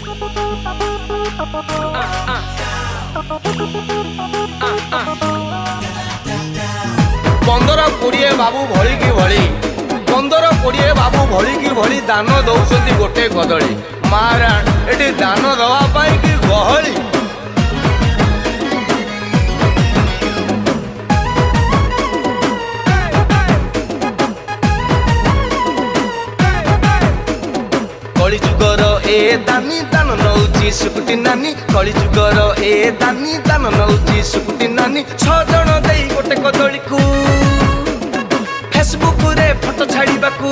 पंदर कोड़े बाबू भली की भली 15-20 बाबू भली की भली दान दौरान गोटे कदली महाराण एटी दान दवापाई कि गहली कलिजुगर ए दानी दान नौची सुकुटी नानी कलिजुगर ए दानी दान नौची सुकुटी नानी 6 जण देई गोटे कदली को फेसबुक रे फोटो छाड़ीबाकू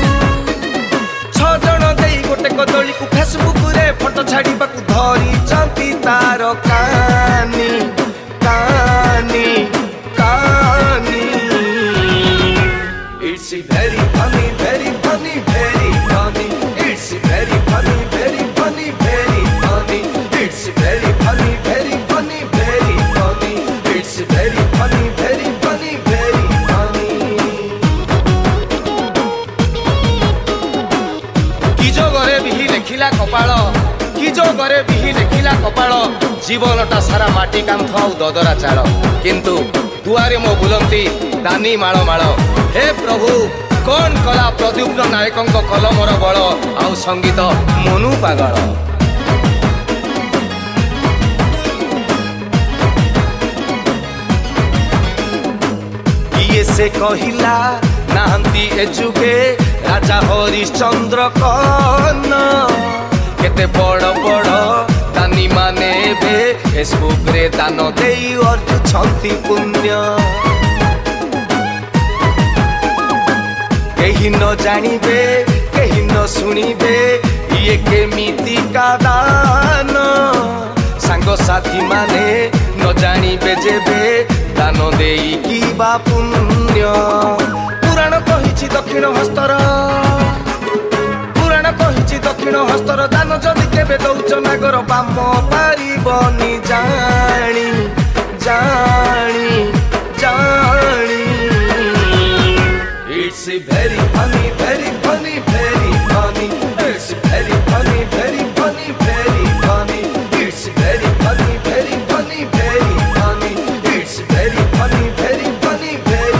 6 जण देई गोटे कदली को फेसबुक रे फोटो छाड़ीबाकू धरी चंती तार कानी कानी कानी it's very funny very funny very funny it's very funny very funny very funny it's very funny very funny very funny it's very funny very funny very लेखिला कपाल कि जो घरे बिही लेखिला कपाल जीवनटा सारा माटी कांथ आ ददरा चाल किंतु दुआरे मो बुलंती दानी माଳ माଳ हे प्रभु कौन कला प्रद्युम्न नायकों कलमर बल आउ संगीत मनु पागल किए से कहिला नाहंती ए जुगे राजा हरिश्चंद्र कन केते बड़ बड़ दानी माने बे फेसबुक रे दान देई अर्जुछंती पुण्य केही न जानिबे केही न सुनिबे ये केमिति का दान सांग साथी माने न जानिबे जेबे दान देई की बा पुण्य पुराण कहिछि दक्षिण हस्तर पुराण कहिछि दक्षिण हस्तर दान जदि केबे दौच नागर बाम पारिबनी जानी जानी जानी it's very funny very funny very funny it's very funny very funny very funny it's very funny very funny very funny it's very funny very funny very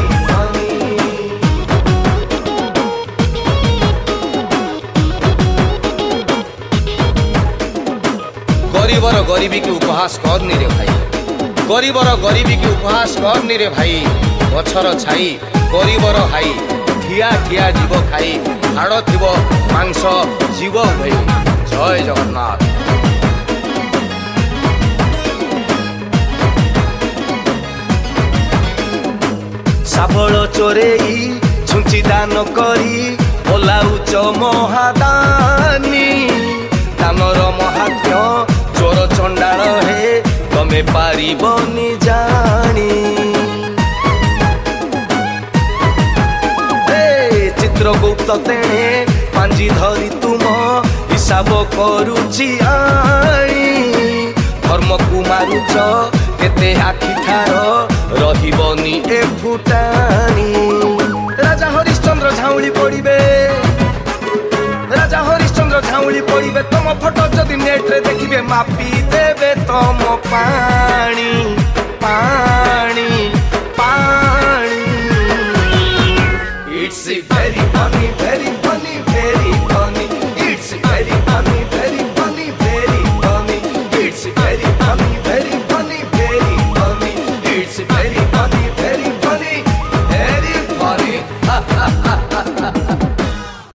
गरीबर गरीबी की उपहास करनी रे भाई गरीबर गरीबी की उपहास करनी रे भाई गछर छाई गरीबर हाई ठिया ठिया जीव खाई हाड़ थिब मांस जीव भाई जय जगन्नाथ साबल चोरेई छुंची दान करी ओलाउच महादानी दानर महात्म्य चोर चंडाल हे तमे पारिबनी जानी चित्रगुप्त तेणे पांजी धरी तुम हिसाब करुची आनी धर्म को मारुच केते आखि ठार रहिबनी ए फुटानी राजा हरिश्चंद्र झाउली पड़िबे राजा हरिश्चंद्र झाउली पड़िबे तुम फोटो जदि नेट रे देखिबे मापी देबे तुम पानी पानी पानी it's very funny very funny very funny it's very funny very funny very funny it's very funny